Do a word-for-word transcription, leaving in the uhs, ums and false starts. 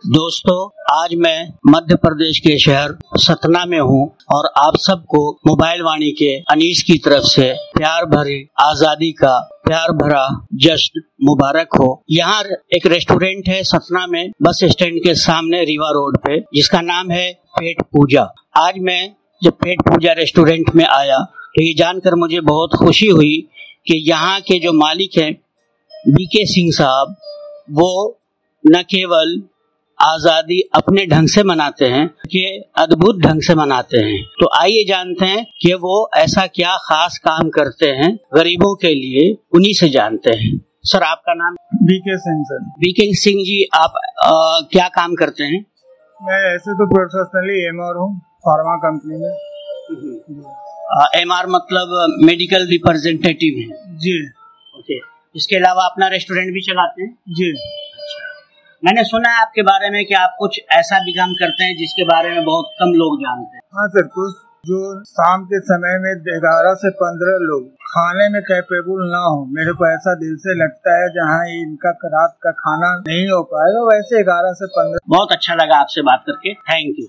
दोस्तों, आज मैं मध्य प्रदेश के शहर सतना में हूँ और आप सबको मोबाइल वाणी के अनीस की तरफ से प्यार भरी आजादी का प्यार भरा जश्न मुबारक हो। यहाँ एक रेस्टोरेंट है सतना में, बस स्टैंड के सामने रीवा रोड पे, जिसका नाम है पेट पूजा। आज मैं जब पेट पूजा रेस्टोरेंट में आया तो ये जानकर मुझे बहुत खुशी हुई कि यहाँ के जो मालिक हैं बीके सिंह साहब, वो न केवल आजादी अपने ढंग से मनाते हैं कि अद्भुत ढंग से मनाते हैं। तो आइए जानते हैं कि वो ऐसा क्या खास काम करते हैं गरीबों के लिए, उन्हीं से जानते हैं। सर, आपका नाम? BK Singh sir. BK Singh ji, आप आ, क्या काम करते हैं? मैं ऐसे तो प्रोफेशनली एमआर हूँ फार्मा कंपनी में। एमआर मतलब मेडिकल रिप्रेजेंटेटिव है जी। ओके। इसके अलावा अपना रेस्टोरेंट भी चलाते हैं? जी। मैंने सुना है आपके बारे में कि आप कुछ ऐसा भी काम करते हैं जिसके बारे में बहुत कम लोग जानते हैं। हाँ सर, कुछ जो शाम के समय में ग्यारह से पंद्रह लोग खाने में कैपेबल ना हो, मेरे को ऐसा दिल से लगता है जहाँ इनका रात का खाना नहीं हो पाएगा, वैसे ग्यारह से पंद्रह। बहुत अच्छा लगा आपसे बात करके, थैंक यू।